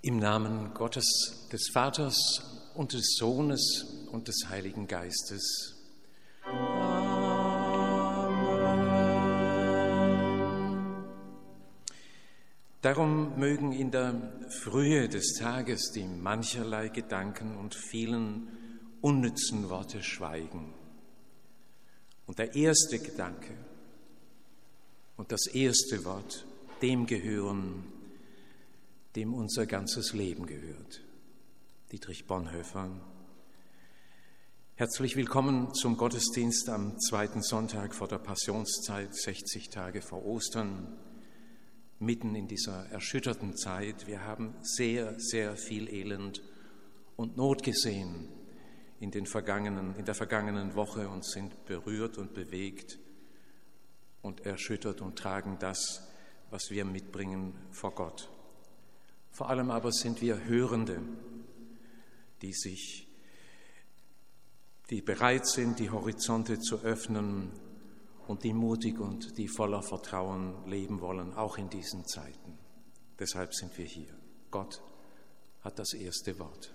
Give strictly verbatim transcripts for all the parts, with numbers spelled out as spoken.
Im Namen Gottes, des Vaters und des Sohnes und des Heiligen Geistes. Amen. Darum mögen in der Frühe des Tages die mancherlei Gedanken und vielen unnützen Worte schweigen. Und der erste Gedanke und das erste Wort, dem gehören, dem unser ganzes Leben gehört. Dietrich Bonhoeffer. Herzlich willkommen zum Gottesdienst am zweiten Sonntag vor der Passionszeit, sechzig Tage vor Ostern, mitten in dieser erschütterten Zeit. Wir haben sehr, sehr viel Elend und Not gesehen in, den vergangenen, in der vergangenen Woche und sind berührt und bewegt und erschüttert und tragen das, was wir mitbringen, vor Gott. Vor allem aber sind wir Hörende, die sich, die bereit sind, die Horizonte zu öffnen und die mutig und die voller Vertrauen leben wollen, auch in diesen Zeiten. Deshalb sind wir hier. Gott hat das erste Wort.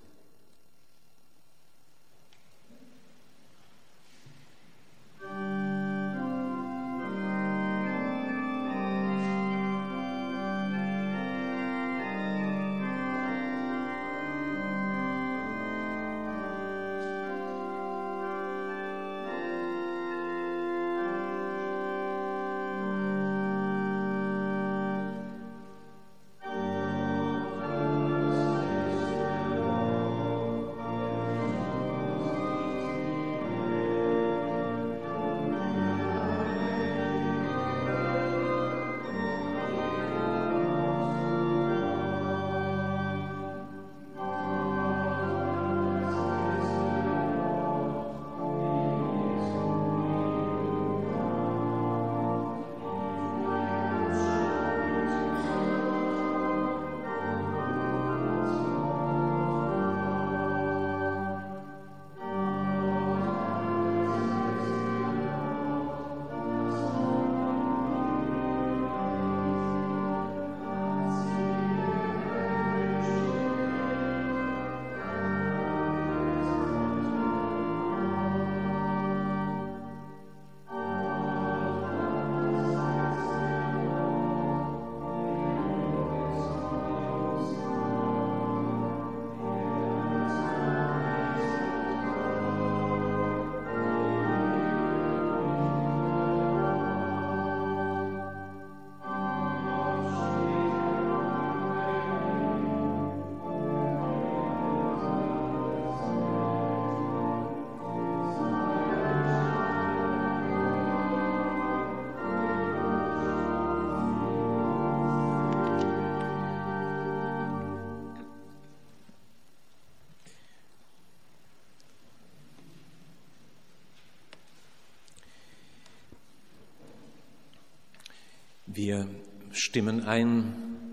Wir stimmen ein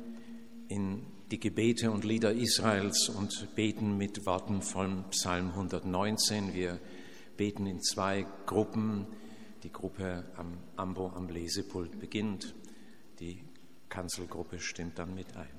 in die Gebete und Lieder Israels und beten mit Worten von Psalm hundertneunzehn. Wir beten in zwei Gruppen. Die Gruppe am Ambo am Lesepult beginnt. Die Kanzelgruppe stimmt dann mit ein.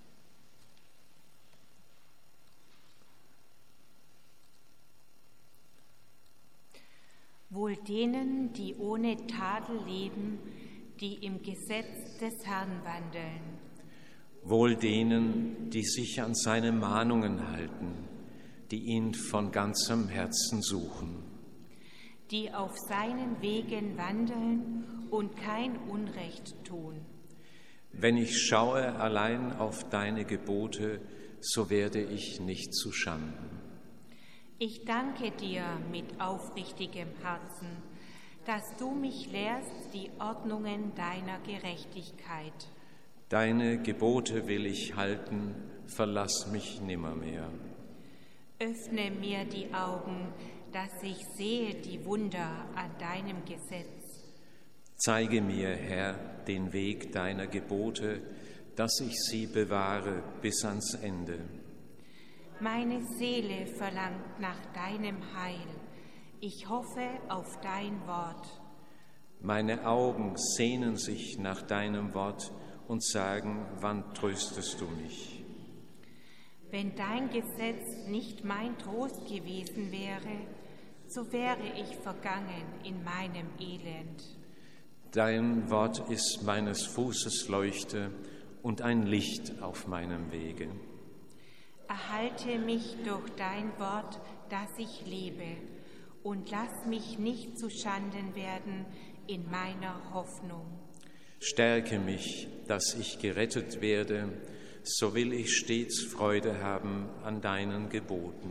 Wohl denen, die ohne Tadel leben, die im Gesetz des Herrn wandeln. Wohl denen, die sich an seine Mahnungen halten, die ihn von ganzem Herzen suchen. Die auf seinen Wegen wandeln und kein Unrecht tun. Wenn ich schaue allein auf deine Gebote, so werde ich nicht zu Schanden. Ich danke dir mit aufrichtigem Herzen, dass du mich lehrst die Ordnungen deiner Gerechtigkeit. Deine Gebote will ich halten, verlass mich nimmermehr. Öffne mir die Augen, dass ich sehe die Wunder an deinem Gesetz. Zeige mir, Herr, den Weg deiner Gebote, dass ich sie bewahre bis ans Ende. Meine Seele verlangt nach deinem Heil. Ich hoffe auf dein Wort. Meine Augen sehnen sich nach deinem Wort und sagen, wann tröstest du mich? Wenn dein Gesetz nicht mein Trost gewesen wäre, so wäre ich vergangen in meinem Elend. Dein Wort ist meines Fußes Leuchte und ein Licht auf meinem Wege. Erhalte mich durch dein Wort, dass ich lebe, und lass mich nicht zu Schanden werden in meiner Hoffnung. Stärke mich, dass ich gerettet werde, so will ich stets Freude haben an deinen Geboten.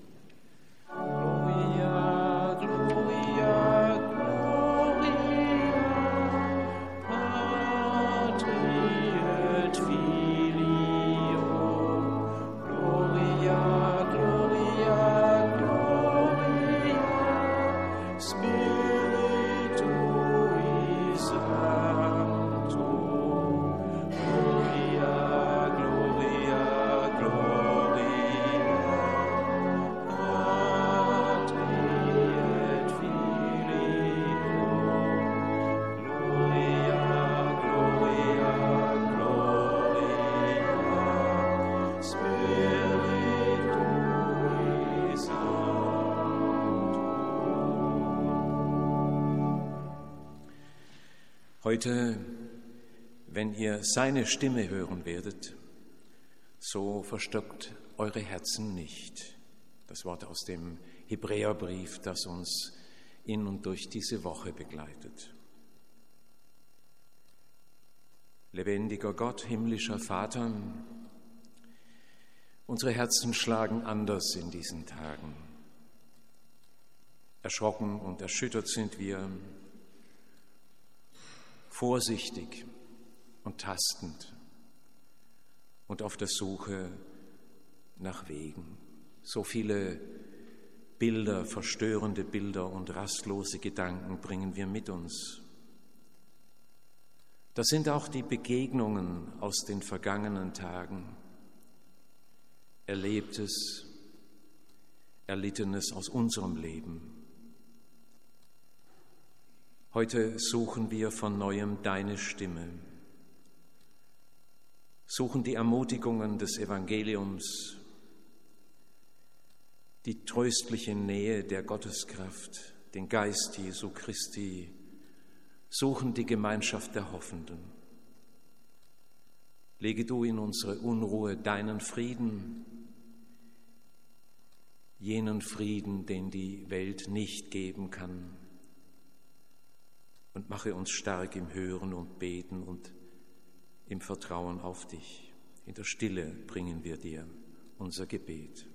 Gloria, Gloria, Gloria, Patri et Filio. Gloria, Gloria, Gloria, Spiritui Sancto. Gloria, Gloria, Gloria, Patri et Filio. Gloria, Gloria, Gloria, Spiritui Sancto. Heute, wenn ihr seine Stimme hören werdet, so verstockt eure Herzen nicht. Das Wort aus dem Hebräerbrief, das uns in und durch diese Woche begleitet. Lebendiger Gott, himmlischer Vater, unsere Herzen schlagen anders in diesen Tagen. Erschrocken und erschüttert sind wir, vorsichtig und tastend und auf der Suche nach Wegen. So viele Bilder, verstörende Bilder und rastlose Gedanken bringen wir mit uns. Das sind auch die Begegnungen aus den vergangenen Tagen, Erlebtes, Erlittenes aus unserem Leben. Heute suchen wir von Neuem deine Stimme, suchen die Ermutigungen des Evangeliums, die tröstliche Nähe der Gotteskraft, den Geist Jesu Christi, suchen die Gemeinschaft der Hoffenden. Lege du in unsere Unruhe deinen Frieden, jenen Frieden, den die Welt nicht geben kann, und mache uns stark im Hören und Beten und im Vertrauen auf dich. In der Stille bringen wir dir unser Gebet.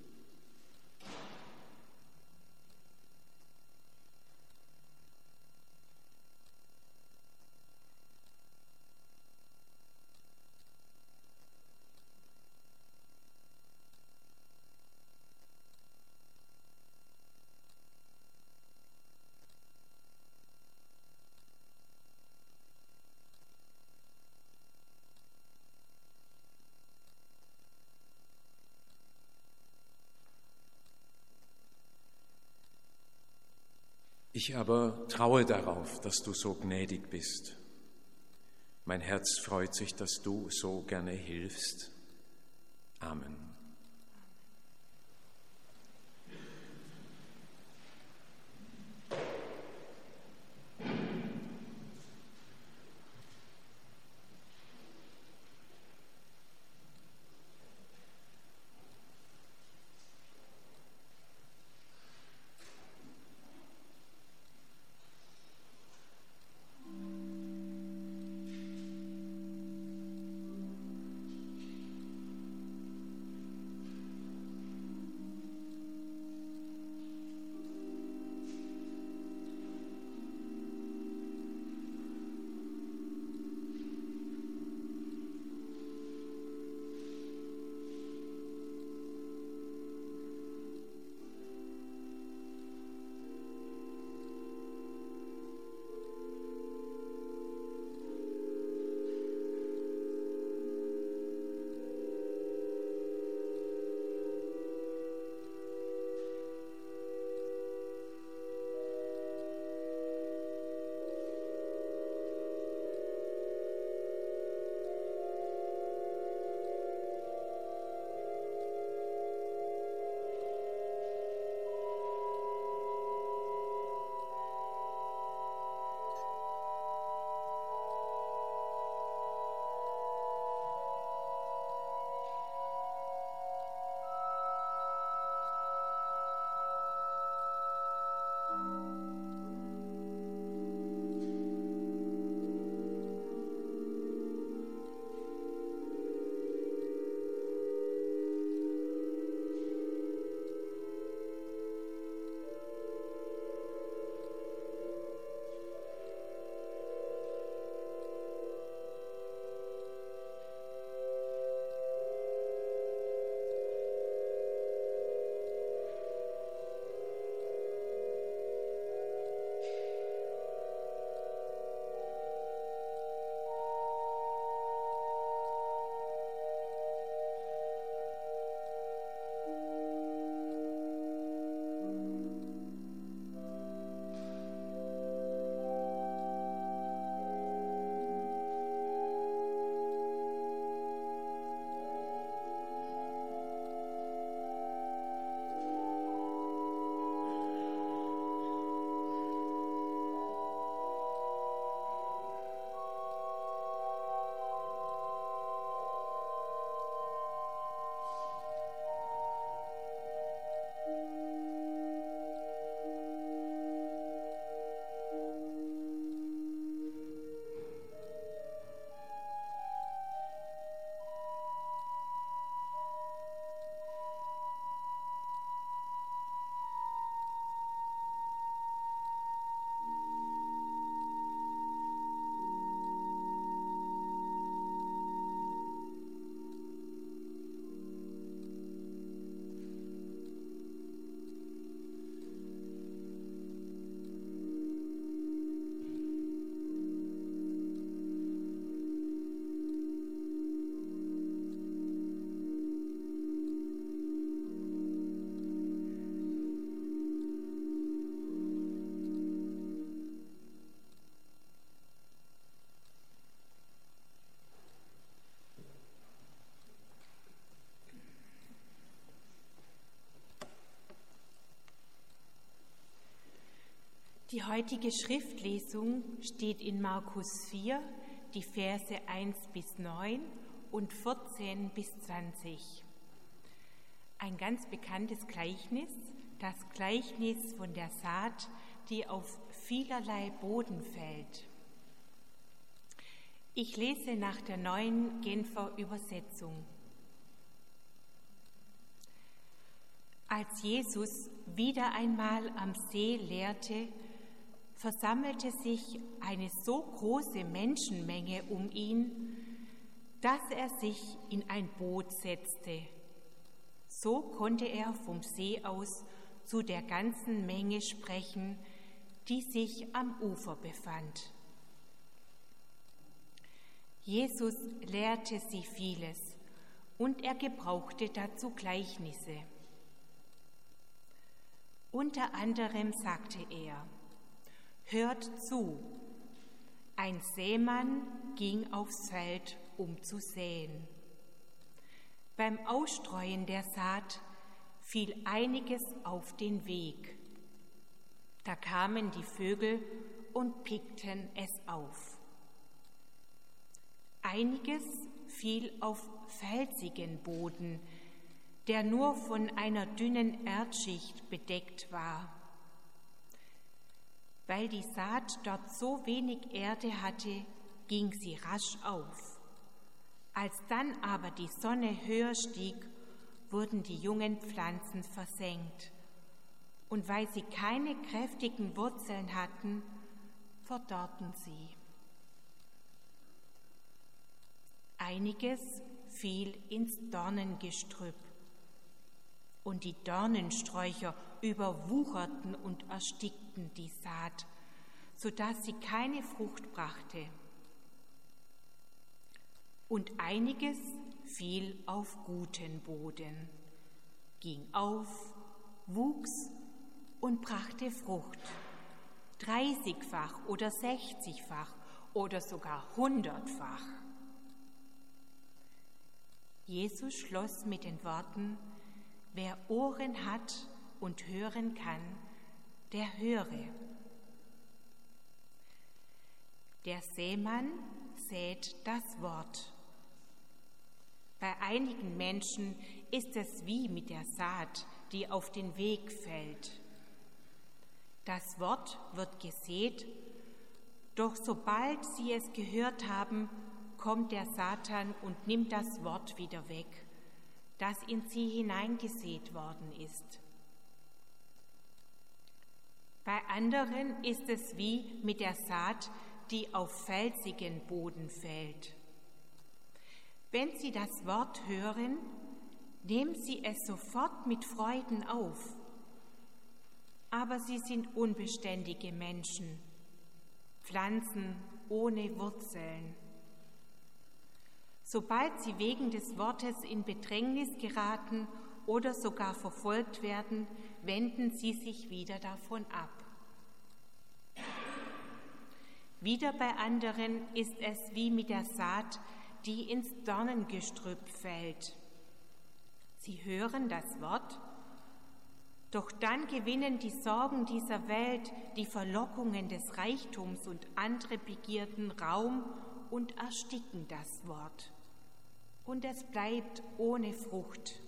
Ich aber traue darauf, dass du so gnädig bist. Mein Herz freut sich, dass du so gerne hilfst. Amen. Die heutige Schriftlesung steht in Markus vier, die Verse eins bis neun und vierzehn bis zwanzig. Ein ganz bekanntes Gleichnis, das Gleichnis von der Saat, die auf vielerlei Boden fällt. Ich lese nach der neuen Genfer Übersetzung. Als Jesus wieder einmal am See lehrte, versammelte sich eine so große Menschenmenge um ihn, dass er sich in ein Boot setzte. So konnte er vom See aus zu der ganzen Menge sprechen, die sich am Ufer befand. Jesus lehrte sie vieles und er gebrauchte dazu Gleichnisse. Unter anderem sagte er: Hört zu, ein Sämann ging aufs Feld, um zu säen. Beim Ausstreuen der Saat fiel einiges auf den Weg. Da kamen die Vögel und pickten es auf. Einiges fiel auf felsigen Boden, der nur von einer dünnen Erdschicht bedeckt war. Weil die Saat dort so wenig Erde hatte, ging sie rasch auf. Als dann aber die Sonne höher stieg, wurden die jungen Pflanzen versenkt. Und weil sie keine kräftigen Wurzeln hatten, verdorrten sie. Einiges fiel ins Dornengestrüpp. Und die Dornensträucher überwucherten und erstickten die Saat, sodass sie keine Frucht brachte. Und einiges fiel auf guten Boden, ging auf, wuchs und brachte Frucht, dreißigfach oder sechzigfach oder sogar hundertfach. Jesus schloss mit den Worten: Wer Ohren hat und hören kann, der höre. Der Sämann sät das Wort. Bei einigen Menschen ist es wie mit der Saat, die auf den Weg fällt. Das Wort wird gesät, doch sobald sie es gehört haben, kommt der Satan und nimmt das Wort wieder weg, das in sie hineingesät worden ist. Bei anderen ist es wie mit der Saat, die auf felsigen Boden fällt. Wenn sie das Wort hören, nehmen sie es sofort mit Freuden auf. Aber sie sind unbeständige Menschen, Pflanzen ohne Wurzeln. Sobald sie wegen des Wortes in Bedrängnis geraten oder sogar verfolgt werden, wenden sie sich wieder davon ab. Wieder bei anderen ist es wie mit der Saat, die ins Dornengestrüpp fällt. Sie hören das Wort, doch dann gewinnen die Sorgen dieser Welt, die Verlockungen des Reichtums und andere Begierden Raum und ersticken das Wort. Und es bleibt ohne Frucht.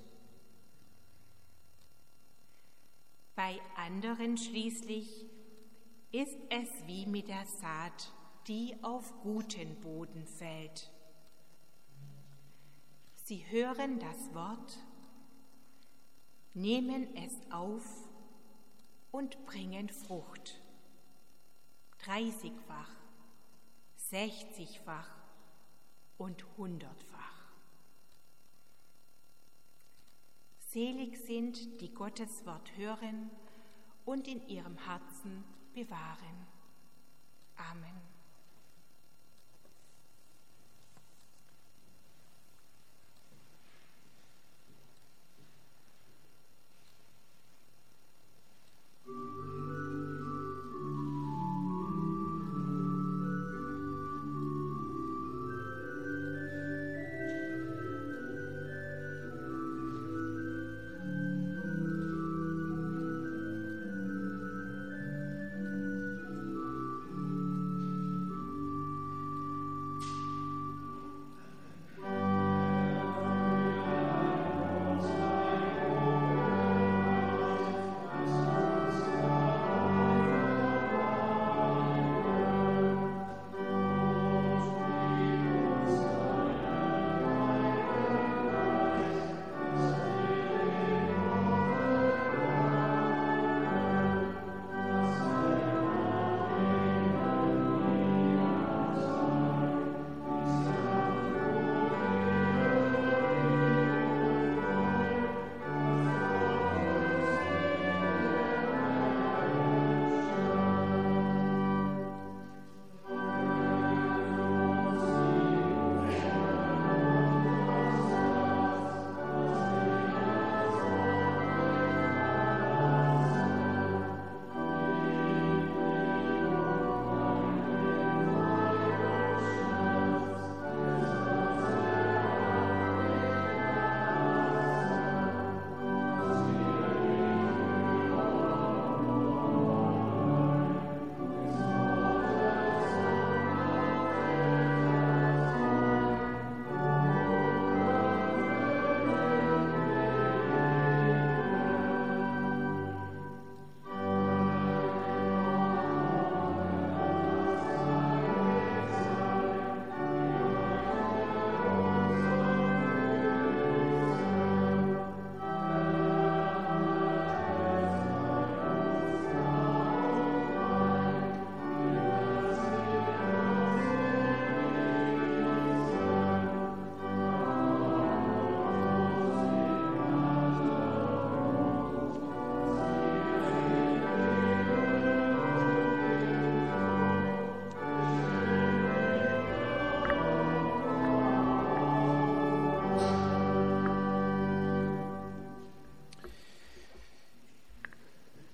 Bei anderen schließlich ist es wie mit der Saat, die auf guten Boden fällt. Sie hören das Wort, nehmen es auf und bringen Frucht. Dreißigfach, sechzigfach und hundertfach. Selig sind, die Gottes Wort hören und in ihrem Herzen bewahren. Amen.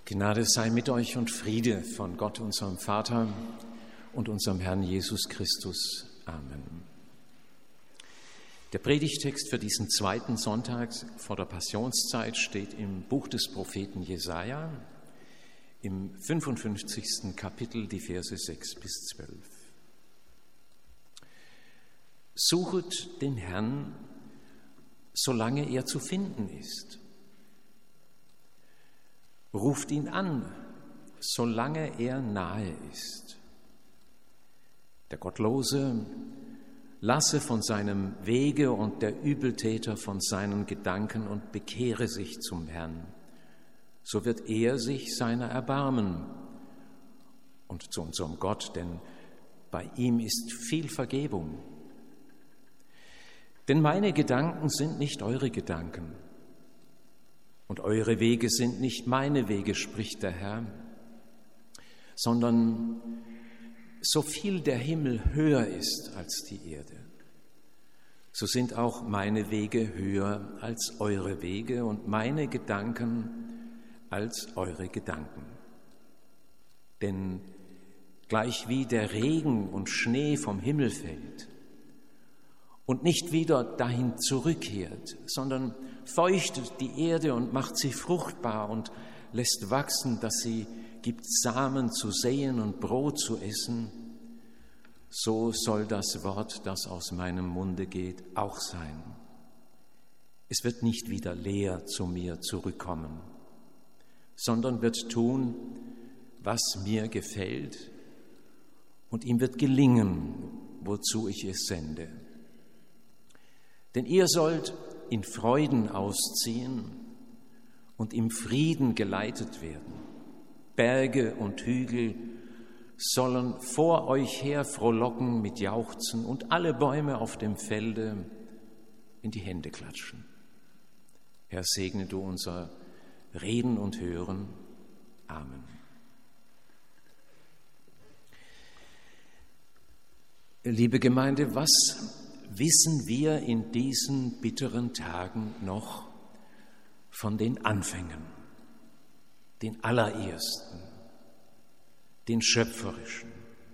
Gnade sei mit euch und Friede von Gott, unserem Vater und unserem Herrn Jesus Christus. Amen. Der Predigtext für diesen zweiten Sonntag vor der Passionszeit steht im Buch des Propheten Jesaja, im fünfundfünfzigsten Kapitel, die Verse sechs bis zwölf. Suchet den Herrn, solange er zu finden ist. Ruft ihn an, solange er nahe ist. Der Gottlose lasse von seinem Wege und der Übeltäter von seinen Gedanken und bekehre sich zum Herrn. So wird er sich seiner erbarmen und zu unserem Gott, denn bei ihm ist viel Vergebung. Denn meine Gedanken sind nicht eure Gedanken und eure Wege sind nicht meine Wege, spricht der Herr, sondern so viel der Himmel höher ist als die Erde, so sind auch meine Wege höher als eure Wege und meine Gedanken als eure Gedanken. Denn gleichwie der Regen und Schnee vom Himmel fällt und nicht wieder dahin zurückkehrt, sondern feuchtet die Erde und macht sie fruchtbar und lässt wachsen, dass sie gibt Samen zu säen und Brot zu essen, so soll das Wort, das aus meinem Munde geht, auch sein. Es wird nicht wieder leer zu mir zurückkommen, sondern wird tun, was mir gefällt, und ihm wird gelingen, wozu ich es sende. Denn ihr sollt in Freuden ausziehen und im Frieden geleitet werden. Berge und Hügel sollen vor euch her frohlocken mit Jauchzen und alle Bäume auf dem Felde in die Hände klatschen. Herr, segne du unser Reden und Hören. Amen. Liebe Gemeinde, was wissen wir in diesen bitteren Tagen noch von den Anfängen, den allerersten, den schöpferischen,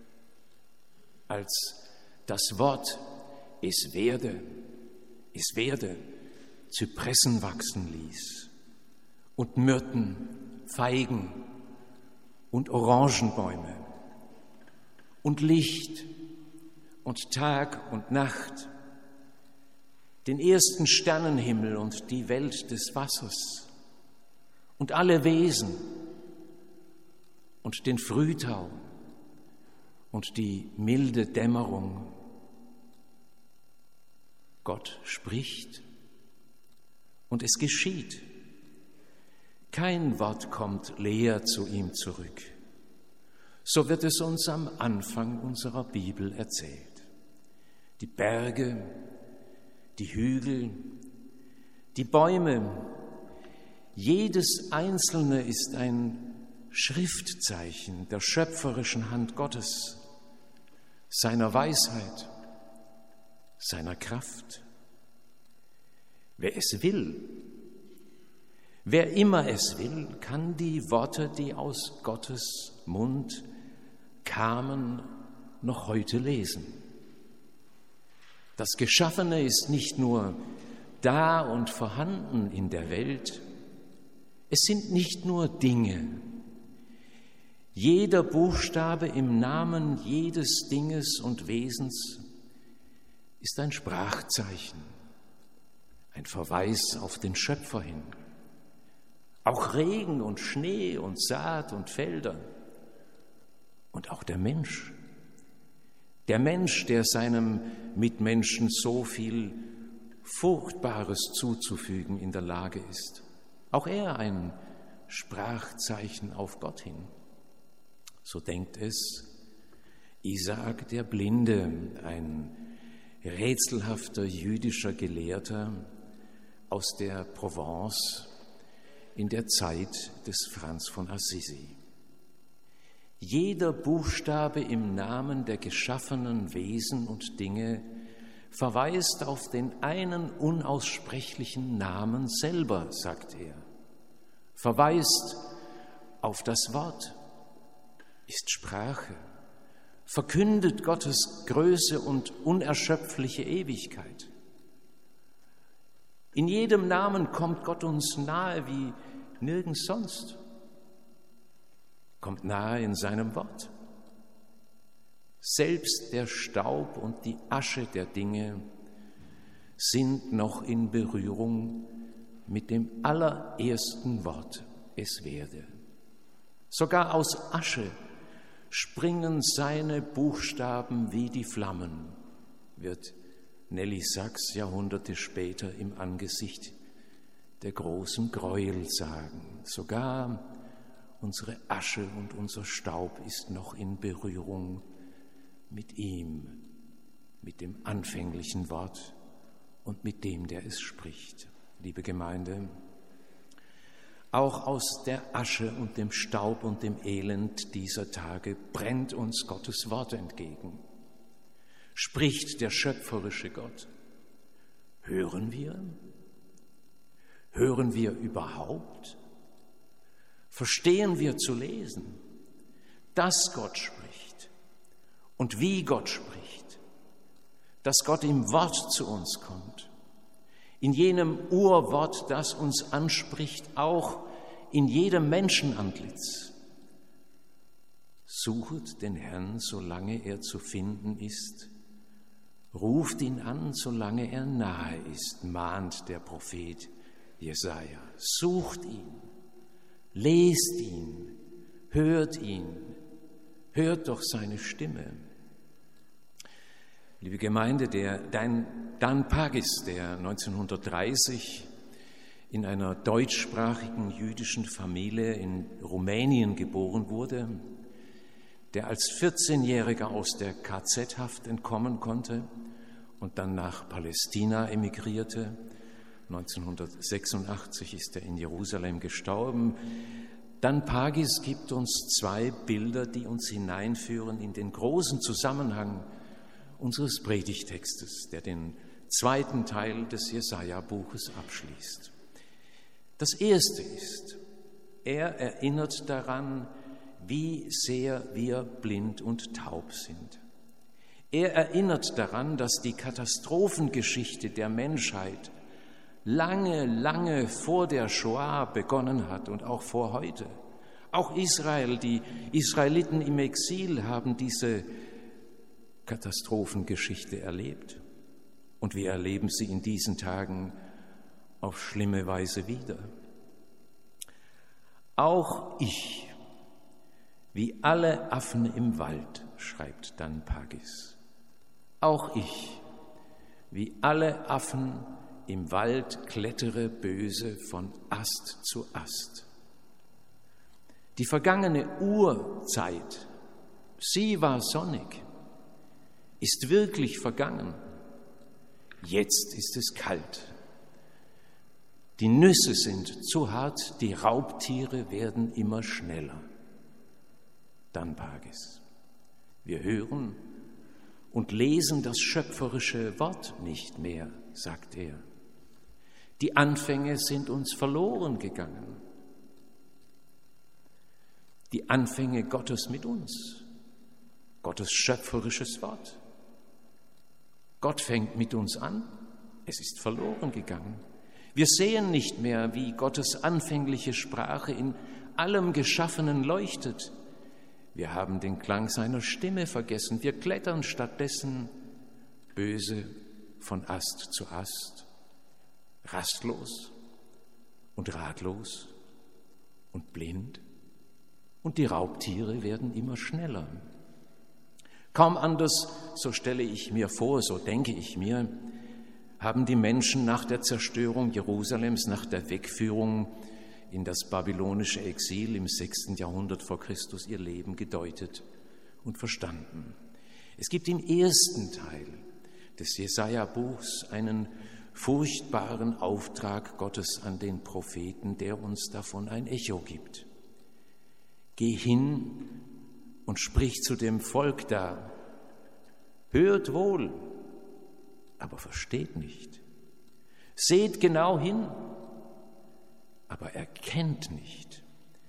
als das Wort es werde, es werde Zypressen wachsen ließ und Myrten, Feigen und Orangenbäume und Licht und Tag und Nacht, den ersten Sternenhimmel und die Welt des Wassers und alle Wesen und den Frühtau und die milde Dämmerung. Gott spricht und es geschieht. Kein Wort kommt leer zu ihm zurück. So wird es uns am Anfang unserer Bibel erzählt. Die Berge, die Hügel, die Bäume, jedes einzelne ist ein Schriftzeichen der schöpferischen Hand Gottes, seiner Weisheit, seiner Kraft. Wer es will, wer immer es will, kann die Worte, die aus Gottes Mund kamen, noch heute lesen. Das Geschaffene ist nicht nur da und vorhanden in der Welt, es sind nicht nur Dinge. Jeder Buchstabe im Namen jedes Dinges und Wesens ist ein Sprachzeichen, ein Verweis auf den Schöpfer hin. Auch Regen und Schnee und Saat und Felder und auch der Mensch. Der Mensch, der seinem Mitmenschen so viel Furchtbares zuzufügen in der Lage ist. Auch er ein Sprachzeichen auf Gott hin. So denkt es Isaak der Blinde, ein rätselhafter jüdischer Gelehrter aus der Provence in der Zeit des Franz von Assisi. Jeder Buchstabe im Namen der geschaffenen Wesen und Dinge verweist auf den einen unaussprechlichen Namen selber, sagt er, verweist auf das Wort, ist Sprache, verkündet Gottes Größe und unerschöpfliche Ewigkeit. In jedem Namen kommt Gott uns nahe wie nirgends sonst, kommt nahe in seinem Wort. Selbst der Staub und die Asche der Dinge sind noch in Berührung mit dem allerersten Wort, es werde. Sogar aus Asche springen seine Buchstaben wie die Flammen, wird Nelly Sachs Jahrhunderte später im Angesicht der großen Gräuel sagen. Sogar unsere Asche und unser Staub ist noch in Berührung mit ihm, mit dem anfänglichen Wort und mit dem, der es spricht. Liebe Gemeinde, auch aus der Asche und dem Staub und dem Elend dieser Tage brennt uns Gottes Wort entgegen. Spricht der schöpferische Gott. Hören wir? Hören wir überhaupt? Verstehen wir zu lesen, dass Gott spricht und wie Gott spricht, dass Gott im Wort zu uns kommt, in jenem Urwort, das uns anspricht, auch in jedem Menschenantlitz. Suchet den Herrn, solange er zu finden ist, ruft ihn an, solange er nahe ist, mahnt der Prophet Jesaja. Sucht ihn, lest ihn, hört ihn, hört doch seine Stimme. Liebe Gemeinde, der Dan Pagis, der neunzehnhundertdreißig in einer deutschsprachigen jüdischen Familie in Rumänien geboren wurde, der als vierzehnjähriger aus der K Z-Haft entkommen konnte und dann nach Palästina emigrierte. neunzehnhundertsechsundachtzig ist er in Jerusalem gestorben. Dan Pagis gibt uns zwei Bilder, die uns hineinführen in den großen Zusammenhang unseres Predigtextes, der den zweiten Teil des Jesaja-Buches abschließt. Das erste ist, er erinnert daran, wie sehr wir blind und taub sind. Er erinnert daran, dass die Katastrophengeschichte der Menschheit lange, lange vor der Shoah begonnen hat und auch vor heute. Auch Israel, die Israeliten im Exil haben diese Katastrophengeschichte erlebt. Und wir erleben sie in diesen Tagen auf schlimme Weise wieder. Auch ich, wie alle Affen im Wald, schreibt Dan Pagis, auch ich, wie alle Affen im Wald, klettere böse von Ast zu Ast. Die vergangene Urzeit, sie war sonnig, ist wirklich vergangen. Jetzt ist es kalt. Die Nüsse sind zu hart, die Raubtiere werden immer schneller. Dan Pagis. Wir hören und lesen das schöpferische Wort nicht mehr, sagt er. Die Anfänge sind uns verloren gegangen. Die Anfänge Gottes mit uns, Gottes schöpferisches Wort. Gott fängt mit uns an, es ist verloren gegangen. Wir sehen nicht mehr, wie Gottes anfängliche Sprache in allem Geschaffenen leuchtet. Wir haben den Klang seiner Stimme vergessen. Wir klettern stattdessen böse von Ast zu Ast, rastlos und ratlos und blind. Und die Raubtiere werden immer schneller. Kaum anders, so stelle ich mir vor, so denke ich mir, haben die Menschen nach der Zerstörung Jerusalems, nach der Wegführung in das babylonische Exil im sechsten Jahrhundert vor Christus ihr Leben gedeutet und verstanden. Es gibt im ersten Teil des Jesaja-Buchs einen furchtbaren Auftrag Gottes an den Propheten, der uns davon ein Echo gibt. Geh hin und sprich zu dem Volk da. Hört wohl, aber versteht nicht. Seht genau hin, aber erkennt nicht.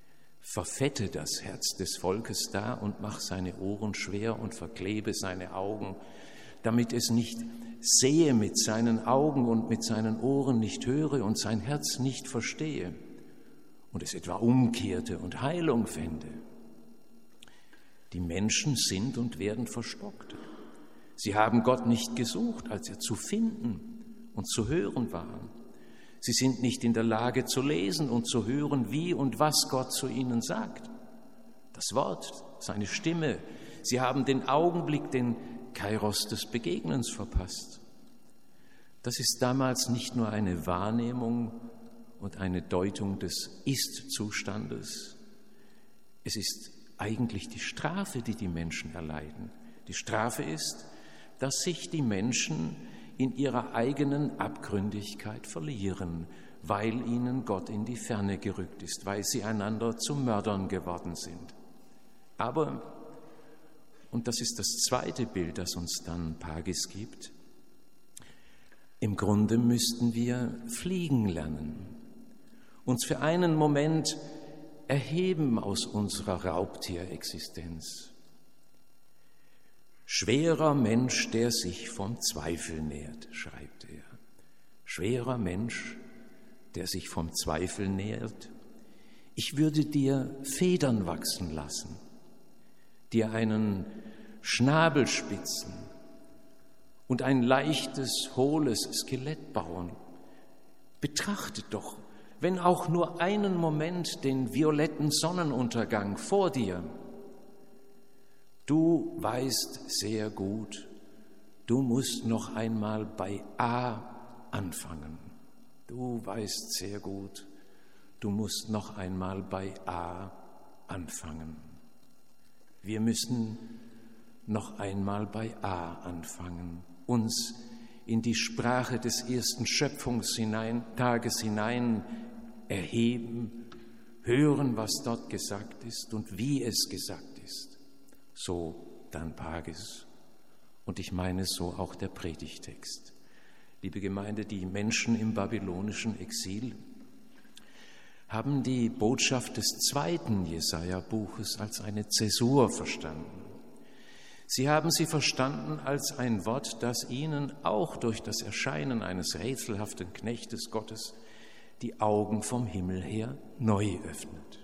verfette das Herz des Volkes da und mach seine Ohren schwer und verklebe seine Augen, damit es nicht sehe mit seinen Augen und mit seinen Ohren nicht höre und sein Herz nicht verstehe und es etwa umkehrte und Heilung fände. Die Menschen sind und werden verstockt. Sie haben Gott nicht gesucht, als er zu finden und zu hören war. Sie sind nicht in der Lage zu lesen und zu hören, wie und was Gott zu ihnen sagt. Das Wort, seine Stimme. Sie haben den Augenblick, den Kairos des Begegnens verpasst. Das ist damals nicht nur eine Wahrnehmung und eine Deutung des Ist-Zustandes. Es ist eigentlich die Strafe, die die Menschen erleiden. Die Strafe ist, dass sich die Menschen in ihrer eigenen Abgründigkeit verlieren, weil ihnen Gott in die Ferne gerückt ist, weil sie einander zu Mördern geworden sind. Aber, und das ist das zweite Bild, das uns dann Pagis gibt, im Grunde müssten wir fliegen lernen, uns für einen Moment erheben aus unserer Raubtierexistenz. Schwerer Mensch, der sich vom Zweifel nährt, schreibt er. Schwerer Mensch, der sich vom Zweifel nährt. Ich würde dir Federn wachsen lassen, dir einen Schnabel spitzen und ein leichtes, hohles Skelett bauen. Betrachte doch, wenn auch nur einen Moment, den violetten Sonnenuntergang vor dir. Du weißt sehr gut, du musst noch einmal bei A anfangen. Du weißt sehr gut, du musst noch einmal bei A anfangen. Wir müssen noch einmal bei A anfangen, uns in die Sprache des ersten Schöpfungstages hinein erheben, hören, was dort gesagt ist und wie es gesagt ist. So dann Pagis und ich meine so auch der Predigtext. Liebe Gemeinde, die Menschen im babylonischen Exil haben die Botschaft des zweiten Jesaja-Buches als eine Zäsur verstanden. Sie haben sie verstanden als ein Wort, das ihnen auch durch das Erscheinen eines rätselhaften Knechtes Gottes die Augen vom Himmel her neu öffnet.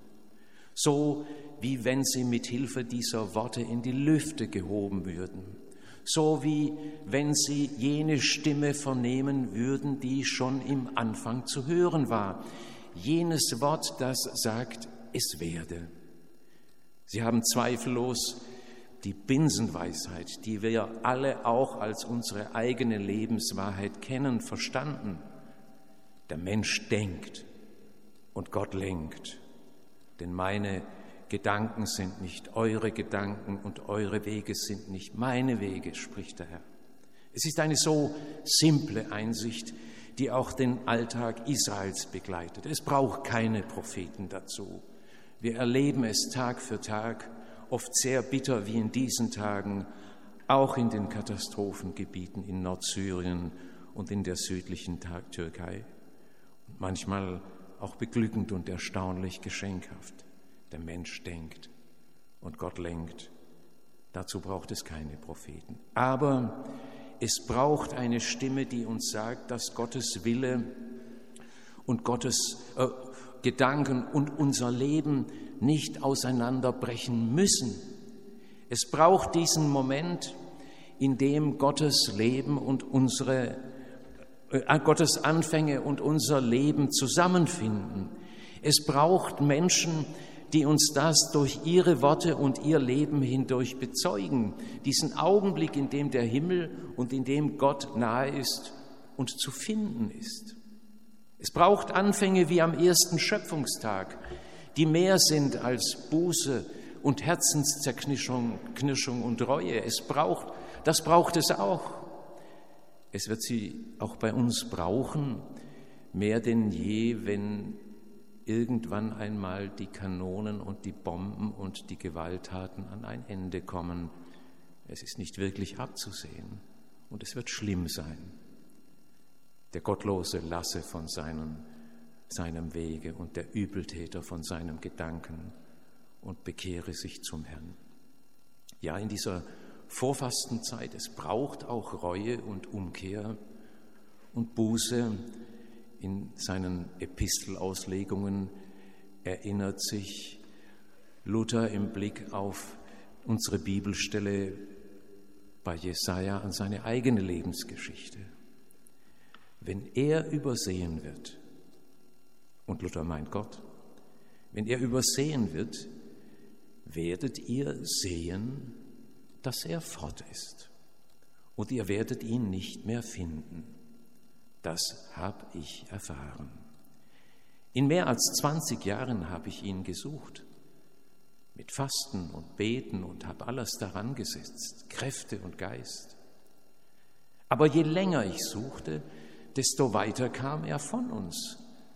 So wie wenn sie mit Hilfe dieser Worte in die Lüfte gehoben würden. So wie wenn sie jene Stimme vernehmen würden, die schon im Anfang zu hören war. Jenes Wort, das sagt, es werde. Sie haben zweifellos die Binsenweisheit, die wir alle auch als unsere eigene Lebenswahrheit kennen, verstanden. Der Mensch denkt und Gott lenkt, denn meine Gedanken sind nicht eure Gedanken und eure Wege sind nicht meine Wege, spricht der Herr. Es ist eine so simple Einsicht, die auch den Alltag Israels begleitet. Es braucht keine Propheten dazu. Wir erleben es Tag für Tag, oft sehr bitter wie in diesen Tagen, auch in den Katastrophengebieten in Nordsyrien und in der südlichen Türkei. Und manchmal auch beglückend und erstaunlich geschenkhaft. Der Mensch denkt und Gott lenkt. Dazu braucht es keine Propheten. Aber es braucht eine Stimme, die uns sagt, dass Gottes Wille und Gottes äh, Gedanken und unser Leben nicht auseinanderbrechen müssen. Es braucht diesen Moment, in dem Gottes Leben und unsere, äh, Gottes Anfänge und unser Leben zusammenfinden. Es braucht Menschen, die uns das durch ihre Worte und ihr Leben hindurch bezeugen. Diesen Augenblick, in dem der Himmel und in dem Gott nahe ist und zu finden ist. Es braucht Anfänge wie am ersten Schöpfungstag, die mehr sind als Buße und Herzenszerknirschung Knirschung und Reue. Es braucht, das braucht es auch. Es wird sie auch bei uns brauchen, mehr denn je, wenn irgendwann einmal die Kanonen und die Bomben und die Gewalttaten an ein Ende kommen. Es ist nicht wirklich abzusehen und es wird schlimm sein. Der Gottlose lasse von seinem, seinem Wege und der Übeltäter von seinem Gedanken und bekehre sich zum Herrn. Ja, in dieser Vorfastenzeit, es braucht auch Reue und Umkehr und Buße. In seinen Epistelauslegungen erinnert sich Luther im Blick auf unsere Bibelstelle bei Jesaja an seine eigene Lebensgeschichte. Wenn er übersehen wird, und Luther meint Gott, wenn er übersehen wird, werdet ihr sehen, dass er fort ist, und ihr werdet ihn nicht mehr finden. Das habe ich erfahren. In mehr als zwanzig Jahren habe ich ihn gesucht, mit Fasten und Beten, und habe alles daran gesetzt, Kräfte und Geist. Aber je länger ich suchte, desto weiter kam er von uns.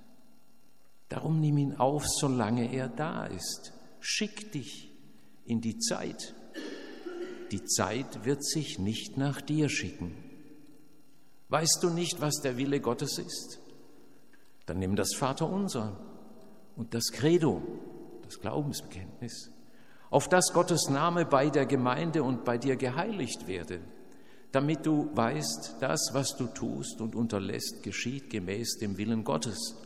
Darum nimm ihn auf, solange er da ist. Schick dich in die Zeit. Die Zeit wird sich nicht nach dir schicken. Weißt du nicht, was der Wille Gottes ist? Dann nimm das Vaterunser und das Credo, das Glaubensbekenntnis, auf das Gottes Name bei der Gemeinde und bei dir geheiligt werde, damit du weißt, das, was du tust und unterlässt, geschieht gemäß dem Willen Gottes.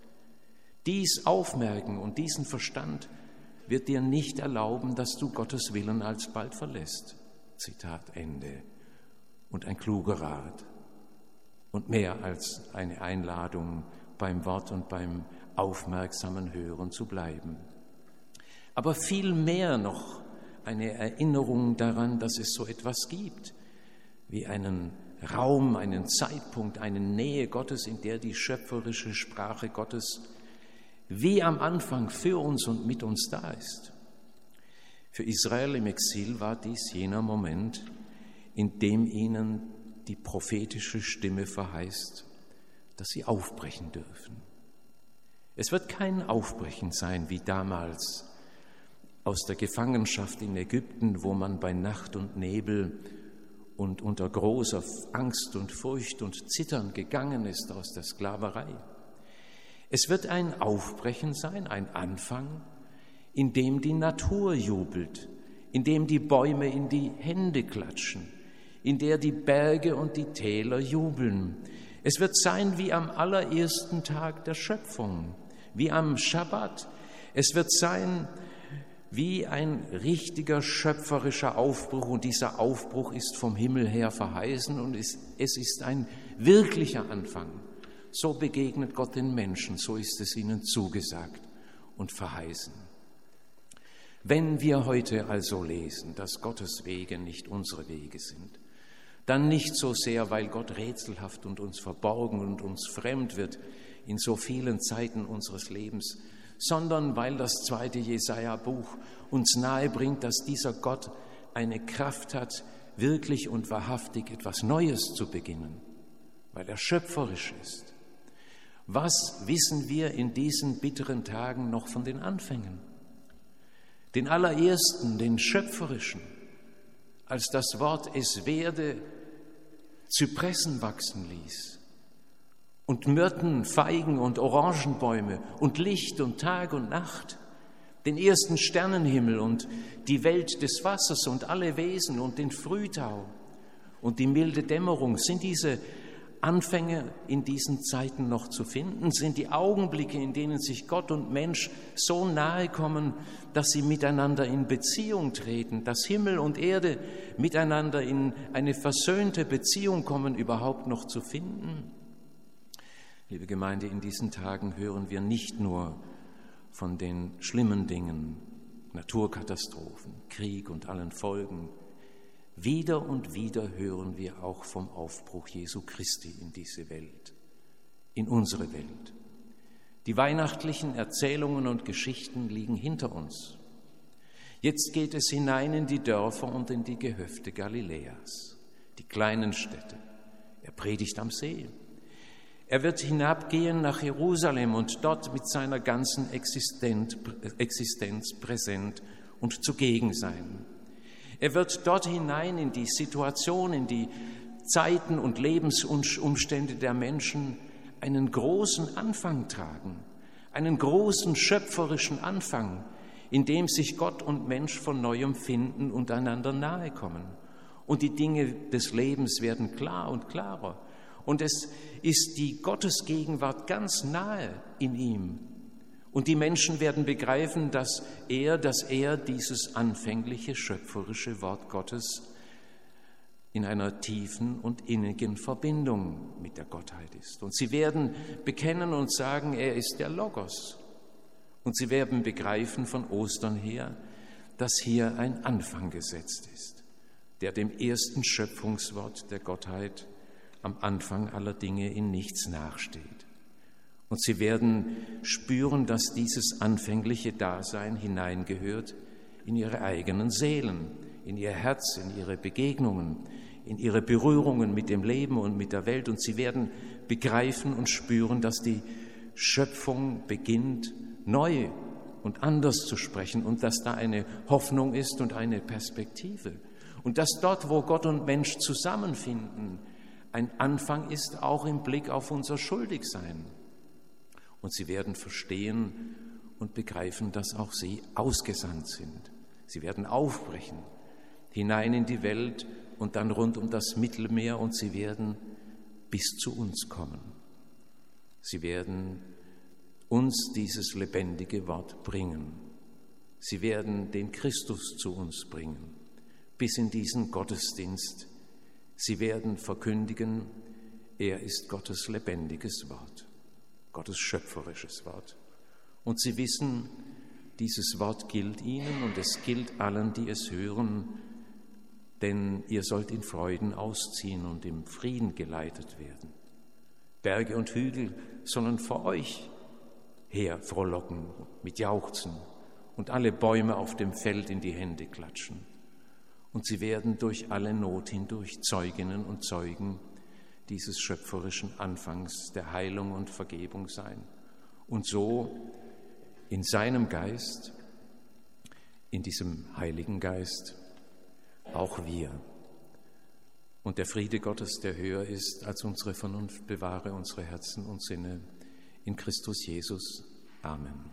Dies Aufmerken und diesen Verstand wird dir nicht erlauben, dass du Gottes Willen alsbald verlässt. Zitat Ende. Und ein kluger Rat und mehr als eine Einladung, beim Wort und beim aufmerksamen Hören zu bleiben. Aber viel mehr noch eine Erinnerung daran, dass es so etwas gibt, wie einen Raum, einen Zeitpunkt, eine Nähe Gottes, in der die schöpferische Sprache Gottes wie am Anfang für uns und mit uns da ist. Für Israel im Exil war dies jener Moment, in dem ihnen die prophetische Stimme verheißt, dass sie aufbrechen dürfen. Es wird kein Aufbrechen sein wie damals aus der Gefangenschaft in Ägypten, wo man bei Nacht und Nebel und unter großer Angst und Furcht und Zittern gegangen ist aus der Sklaverei. Es wird ein Aufbrechen sein, ein Anfang, in dem die Natur jubelt, in dem die Bäume in die Hände klatschen, in der die Berge und die Täler jubeln. Es wird sein wie am allerersten Tag der Schöpfung, wie am Schabbat. Es wird sein wie ein richtiger schöpferischer Aufbruch, und dieser Aufbruch ist vom Himmel her verheißen und es ist ein wirklicher Anfang. So begegnet Gott den Menschen, so ist es ihnen zugesagt und verheißen. Wenn wir heute also lesen, dass Gottes Wege nicht unsere Wege sind, dann nicht so sehr, weil Gott rätselhaft und uns verborgen und uns fremd wird in so vielen Zeiten unseres Lebens, sondern weil das zweite Jesaja-Buch uns nahebringt, dass dieser Gott eine Kraft hat, wirklich und wahrhaftig etwas Neues zu beginnen, weil er schöpferisch ist. Was wissen wir in diesen bitteren Tagen noch von den Anfängen? Den allerersten, den schöpferischen, als das Wort es werde Zypressen wachsen ließ und Myrten, Feigen und Orangenbäume und Licht und Tag und Nacht, den ersten Sternenhimmel und die Welt des Wassers und alle Wesen und den Frühtau und die milde Dämmerung. Sind diese Anfänge in diesen Zeiten noch zu finden? Sind die Augenblicke, in denen sich Gott und Mensch so nahe kommen, dass sie miteinander in Beziehung treten, dass Himmel und Erde miteinander in eine versöhnte Beziehung kommen, überhaupt noch zu finden? Liebe Gemeinde, in diesen Tagen hören wir nicht nur von den schlimmen Dingen, Naturkatastrophen, Krieg und allen Folgen. Wieder und wieder hören wir auch vom Aufbruch Jesu Christi in diese Welt, in unsere Welt. Die weihnachtlichen Erzählungen und Geschichten liegen hinter uns. Jetzt geht es hinein in die Dörfer und in die Gehöfte Galiläas, die kleinen Städte. Er predigt am See. Er wird hinabgehen nach Jerusalem und dort mit seiner ganzen Existenz präsent und zugegen sein. Er wird dort hinein in die Situation, in die Zeiten und Lebensumstände der Menschen einen großen Anfang tragen, einen großen schöpferischen Anfang, in dem sich Gott und Mensch von Neuem finden und einander nahe kommen. Und die Dinge des Lebens werden klar und klarer. Und es ist die Gottesgegenwart ganz nahe in ihm. Und die Menschen werden begreifen, dass er, dass er dieses anfängliche, schöpferische Wort Gottes in einer tiefen und innigen Verbindung mit der Gottheit ist. Und sie werden bekennen und sagen, er ist der Logos. Und sie werden begreifen von Ostern her, dass hier ein Anfang gesetzt ist, der dem ersten Schöpfungswort der Gottheit am Anfang aller Dinge in nichts nachsteht. Und sie werden spüren, dass dieses anfängliche Dasein hineingehört in ihre eigenen Seelen, in ihr Herz, in ihre Begegnungen, in ihre Berührungen mit dem Leben und mit der Welt. Und sie werden begreifen und spüren, dass die Schöpfung beginnt, neu und anders zu sprechen und dass da eine Hoffnung ist und eine Perspektive. Und dass dort, wo Gott und Mensch zusammenfinden, ein Anfang ist, auch im Blick auf unser Schuldigsein. Und sie werden verstehen und begreifen, dass auch sie ausgesandt sind. Sie werden aufbrechen, hinein in die Welt und dann rund um das Mittelmeer, und sie werden bis zu uns kommen. Sie werden uns dieses lebendige Wort bringen. Sie werden den Christus zu uns bringen, bis in diesen Gottesdienst. Sie werden verkündigen, er ist Gottes lebendiges Wort, Gottes schöpferisches Wort. Und sie wissen, dieses Wort gilt ihnen und es gilt allen, die es hören, denn ihr sollt in Freuden ausziehen und im Frieden geleitet werden. Berge und Hügel sollen vor euch her frohlocken mit Jauchzen und alle Bäume auf dem Feld in die Hände klatschen. Und sie werden durch alle Not hindurch Zeuginnen und Zeugen dieses schöpferischen Anfangs der Heilung und Vergebung sein. Und so in seinem Geist, in diesem Heiligen Geist, auch wir. Und der Friede Gottes, der höher ist als unsere Vernunft, bewahre unsere Herzen und Sinne in Christus Jesus. Amen.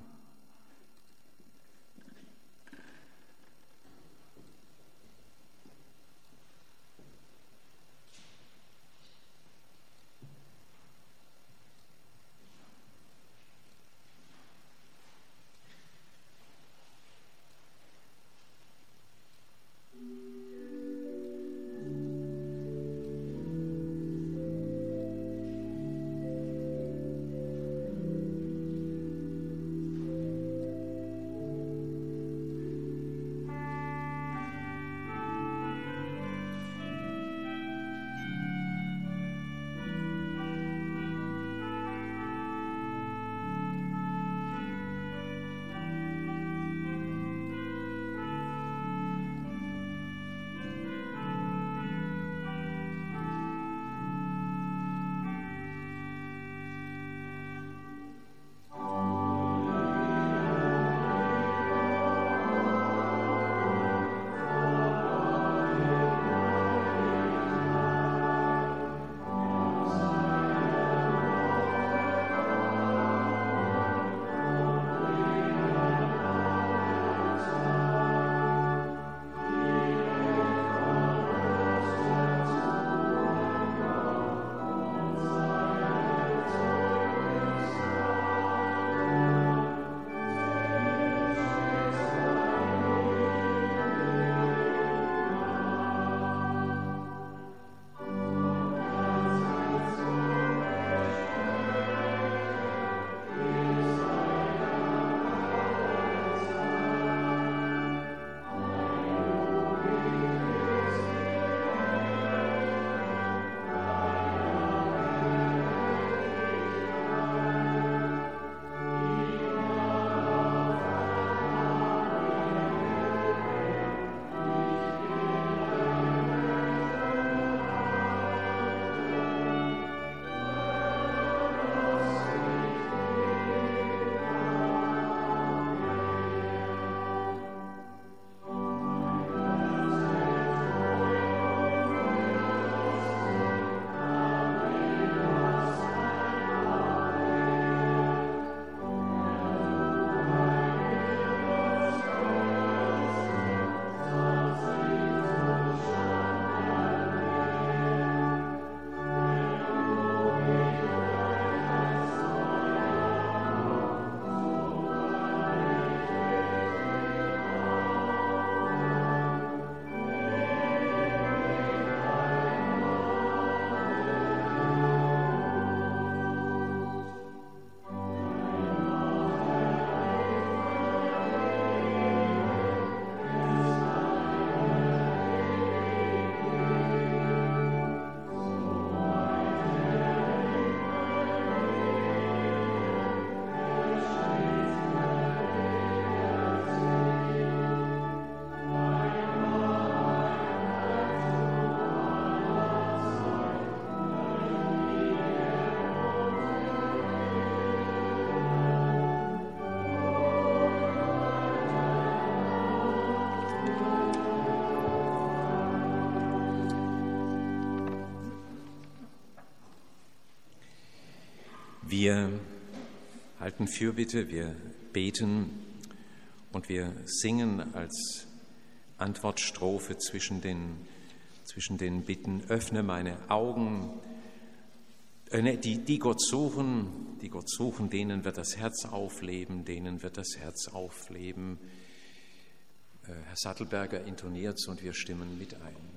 Wir halten Fürbitte, wir beten und wir singen als Antwortstrophe zwischen den, zwischen den Bitten, öffne meine Augen, äh, die, die Gott suchen, die Gott suchen, denen wird das Herz aufleben, denen wird das Herz aufleben. Äh, Herr Sattelberger intoniert es und wir stimmen mit ein.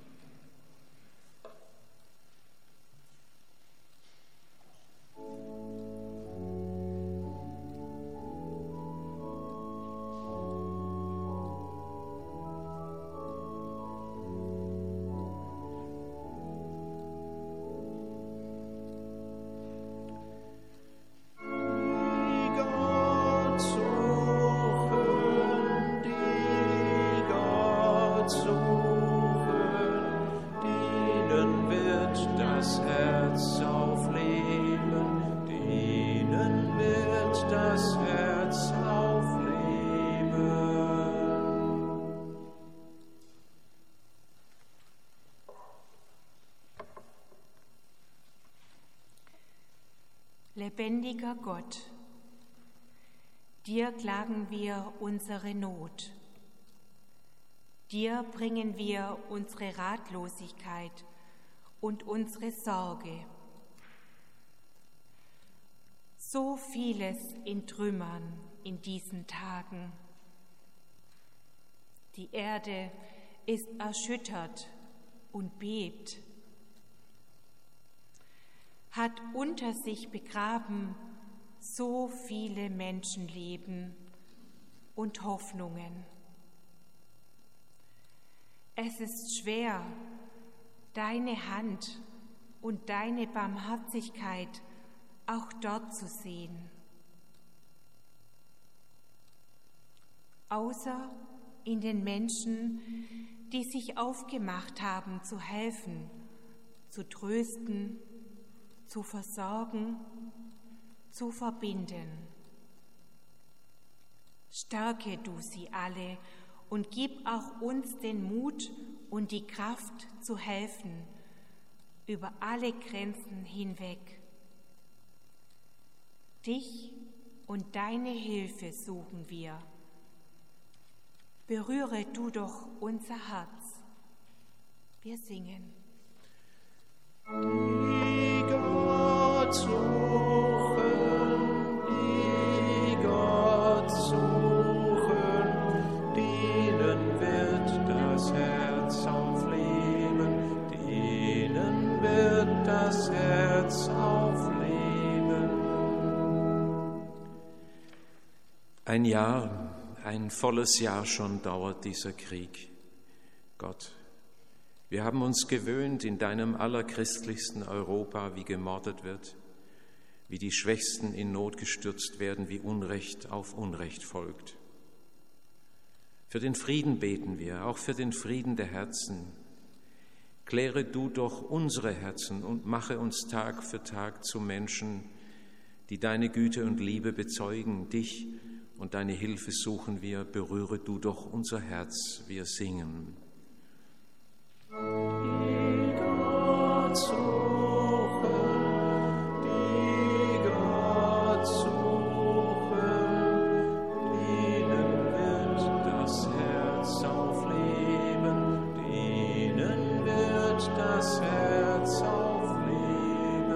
Lebendiger Gott, dir klagen wir unsere Not, dir bringen wir unsere Ratlosigkeit und unsere Sorge. So vieles in Trümmern in diesen Tagen. Die Erde ist erschüttert und bebt, hat unter sich begraben so viele Menschenleben und Hoffnungen. Es ist schwer, deine Hand und deine Barmherzigkeit auch dort zu sehen. Außer in den Menschen, die sich aufgemacht haben, zu helfen, zu trösten, zu versorgen, zu verbinden. Stärke du sie alle und gib auch uns den Mut und die Kraft zu helfen, über alle Grenzen hinweg. Dich und deine Hilfe suchen wir. Berühre du doch unser Herz. Wir singen. Die Gott suchen, die Gott suchen, denen wird das Herz aufleben, denen wird das Herz aufleben. Ein Jahr, ein volles Jahr schon dauert dieser Krieg. Gott, wir haben uns gewöhnt in deinem allerchristlichsten Europa, wie gemordet wird, wie die Schwächsten in Not gestürzt werden, wie Unrecht auf Unrecht folgt. Für den Frieden beten wir, auch für den Frieden der Herzen. Kläre du doch unsere Herzen und mache uns Tag für Tag zu Menschen, die deine Güte und Liebe bezeugen. Dich und deine Hilfe suchen wir, berühre du doch unser Herz, wir singen. Die Gott suchen, die Gott suchen, denen wird das Herz aufleben, denen wird das Herz aufleben.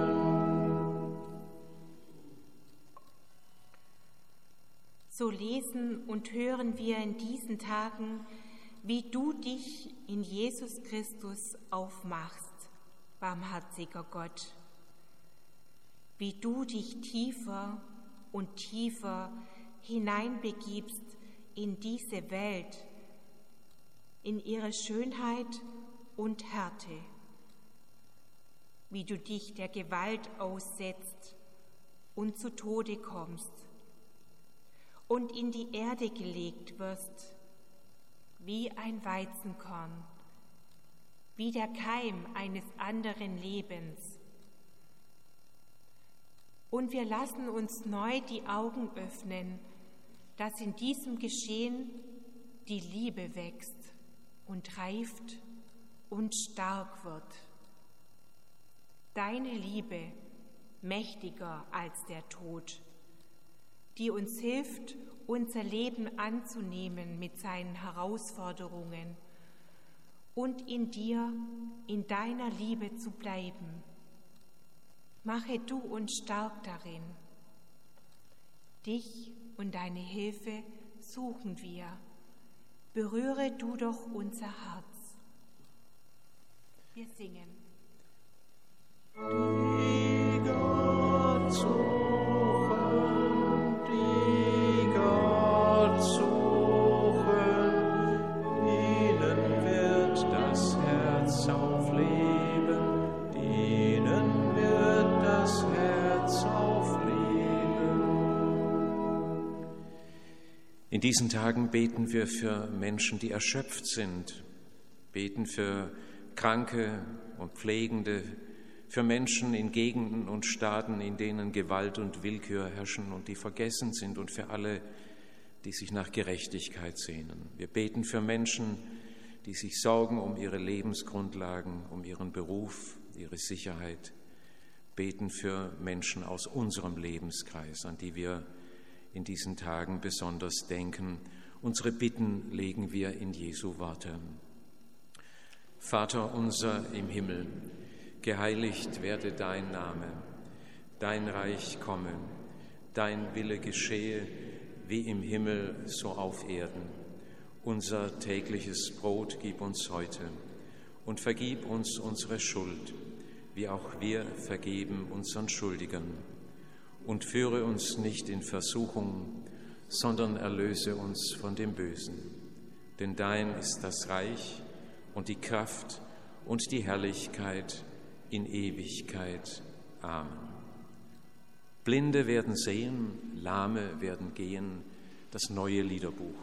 So lesen und hören wir in diesen Tagen, wie du dich in Jesus Christus aufmachst, barmherziger Gott, wie du dich tiefer und tiefer hineinbegibst in diese Welt, in ihre Schönheit und Härte, wie du dich der Gewalt aussetzt und zu Tode kommst und in die Erde gelegt wirst, wie ein Weizenkorn, wie der Keim eines anderen Lebens. Und wir lassen uns neu die Augen öffnen, dass in diesem Geschehen die Liebe wächst und reift und stark wird. Deine Liebe, mächtiger als der Tod, die uns hilft, unser Leben anzunehmen mit seinen Herausforderungen und in dir, in deiner Liebe zu bleiben. Mache du uns stark darin. Dich und deine Hilfe suchen wir. Berühre du doch unser Herz. Wir singen. Die Gott suchen, die Gott suchen, ihnen wird das Herz aufleben, ihnen wird das Herz aufleben. In diesen Tagen beten wir für Menschen, die erschöpft sind, beten für Kranke und Pflegende, für Menschen in Gegenden und Staaten, in denen Gewalt und Willkür herrschen und die vergessen sind, und für alle, die sich nach Gerechtigkeit sehnen. Wir beten für Menschen, die sich sorgen um ihre Lebensgrundlagen, um ihren Beruf, ihre Sicherheit. Beten für Menschen aus unserem Lebenskreis, an die wir in diesen Tagen besonders denken. Unsere Bitten legen wir in Jesu Worte. Vater unser im Himmel, geheiligt werde dein Name, dein Reich komme, dein Wille geschehe, wie im Himmel so auf Erden. Unser tägliches Brot gib uns heute und vergib uns unsere Schuld, wie auch wir vergeben unseren Schuldigern. Und führe uns nicht in Versuchung, sondern erlöse uns von dem Bösen. Denn dein ist das Reich und die Kraft und die Herrlichkeit in Ewigkeit. Amen. Blinde werden sehen, Lahme werden gehen. Das neue Liederbuch.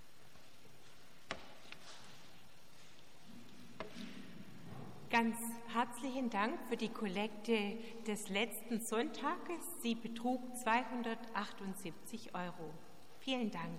Ganz Herzlichen Dank für die Kollekte des letzten Sonntages. Sie betrug zweihundertachtundsiebzig Euro. Vielen Dank.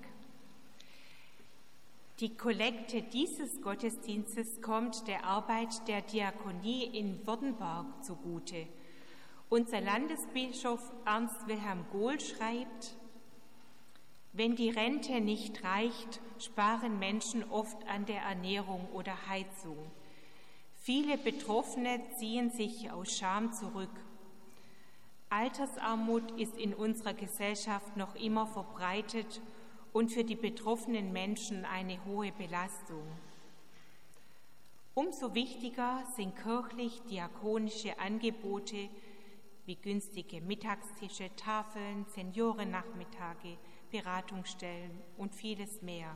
Die Kollekte dieses Gottesdienstes kommt der Arbeit der Diakonie in Württemberg zugute. Unser Landesbischof Ernst Wilhelm Gohl schreibt: Wenn die Rente nicht reicht, sparen Menschen oft an der Ernährung oder Heizung. Viele Betroffene ziehen sich aus Scham zurück. Altersarmut ist in unserer Gesellschaft noch immer verbreitet und für die betroffenen Menschen eine hohe Belastung. Umso wichtiger sind kirchlich-diakonische Angebote wie günstige Mittagstische, Tafeln, Seniorennachmittage, Beratungsstellen und vieles mehr.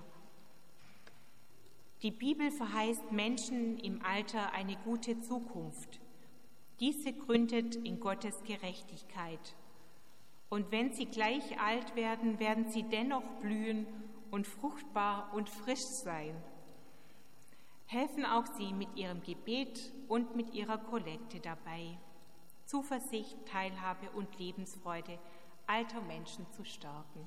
Die Bibel verheißt Menschen im Alter eine gute Zukunft. Diese gründet in Gottes Gerechtigkeit. Und wenn sie gleich alt werden, werden sie dennoch blühen und fruchtbar und frisch sein. Helfen auch Sie mit Ihrem Gebet und mit Ihrer Kollekte dabei, Zuversicht, Teilhabe und Lebensfreude alter Menschen zu stärken.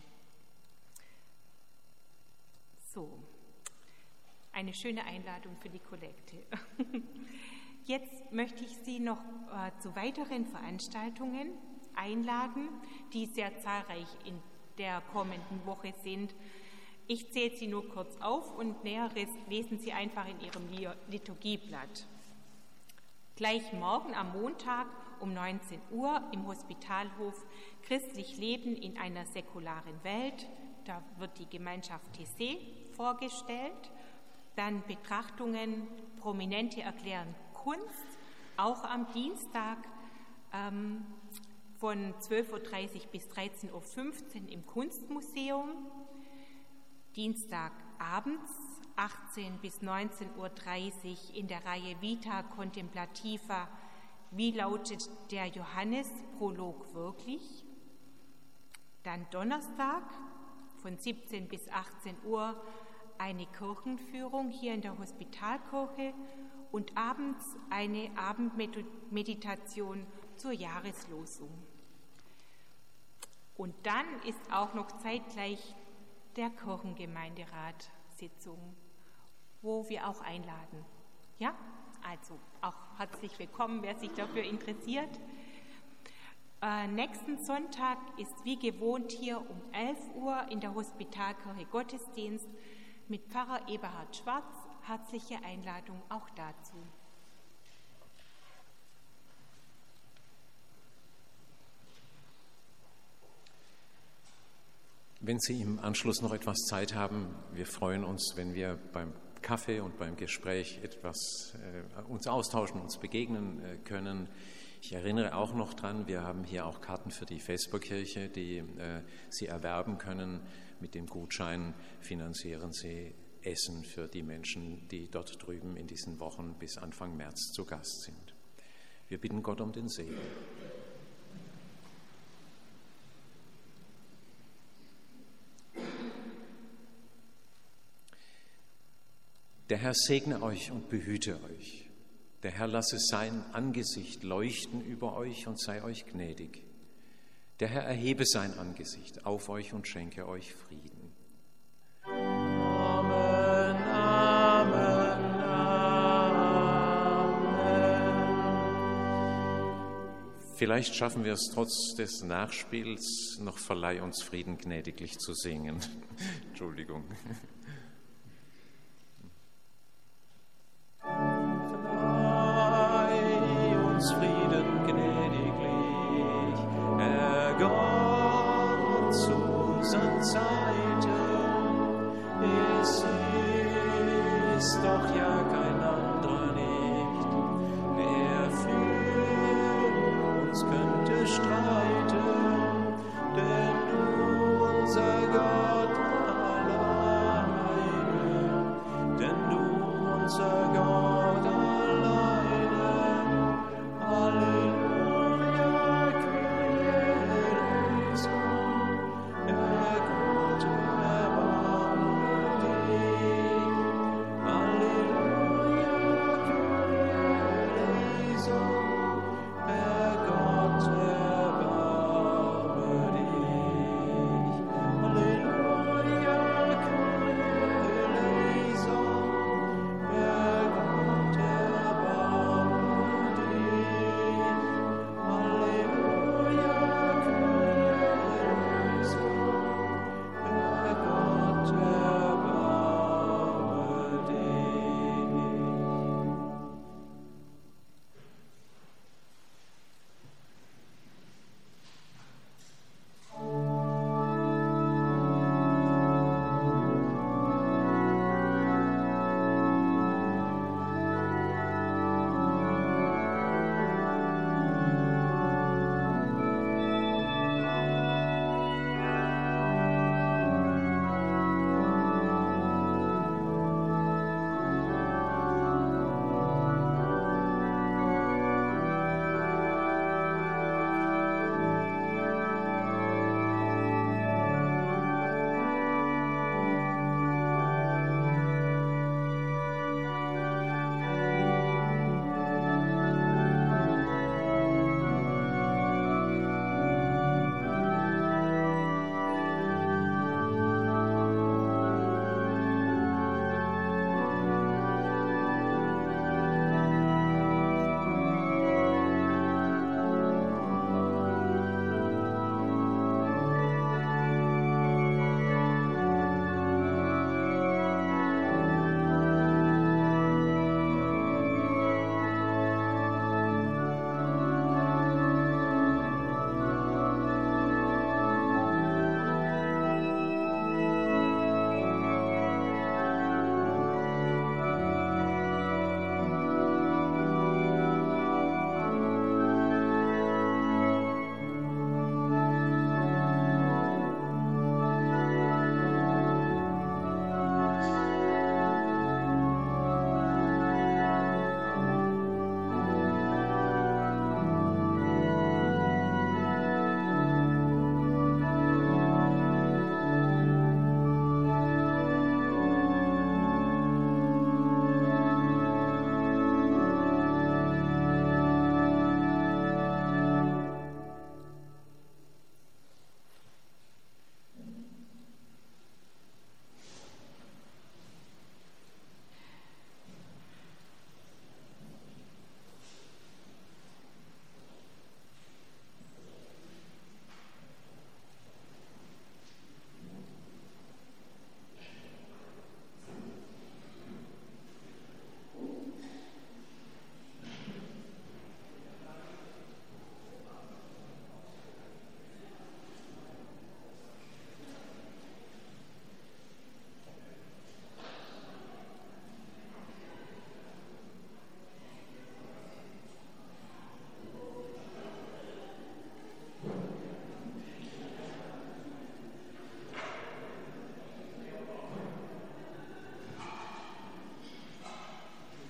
So, eine schöne Einladung für die Kollekte. Jetzt möchte ich Sie noch äh, zu weiteren Veranstaltungen einladen, die sehr zahlreich in der kommenden Woche sind. Ich zähle sie nur kurz auf und Näheres lesen Sie einfach in Ihrem Liturgieblatt. Gleich morgen am Montag um neunzehn Uhr im Hospitalhof Christlich Leben in einer säkularen Welt. Da wird die Gemeinschaft T C vorgestellt. Dann Betrachtungen, Prominente erklären Kunst, auch am Dienstag ähm, von zwölf Uhr dreißig bis dreizehn Uhr fünfzehn im Kunstmuseum. Dienstagabends achtzehn bis neunzehn Uhr dreißig in der Reihe Vita Contemplativa. Wie lautet der Johannes-Prolog wirklich? Dann Donnerstag von siebzehn bis achtzehn Uhr eine Kirchenführung hier in der Hospitalkirche und abends eine Abendmeditation zur Jahreslosung. Und dann ist auch noch zeitgleich der Kirchengemeinderat-Sitzung, wo wir auch einladen. Ja, also auch herzlich willkommen, wer sich dafür interessiert. Äh, nächsten Sonntag ist wie gewohnt hier um elf Uhr in der Hospitalkirche Gottesdienst mit Pfarrer Eberhard Schwarz. Herzliche Einladung auch dazu. Wenn Sie im Anschluss noch etwas Zeit haben, wir freuen uns, wenn wir beim Kaffee und beim Gespräch etwas äh, uns austauschen, uns begegnen äh, können. Ich erinnere auch noch dran, wir haben hier auch Karten für die Vesperkirche, die äh, Sie erwerben können. Mit dem Gutschein finanzieren Sie Essen für die Menschen, die dort drüben in diesen Wochen bis Anfang März zu Gast sind. Wir bitten Gott um den Segen. Der Herr segne euch und behüte euch. Der Herr lasse sein Angesicht leuchten über euch und sei euch gnädig. Der Herr erhebe sein Angesicht auf euch und schenke euch Frieden. Amen, Amen, Amen. Vielleicht schaffen wir es trotz des Nachspiels noch Verleih uns Frieden gnädiglich zu singen. Entschuldigung. Frieden gnädiglich, Herr Gott, zu Zeit.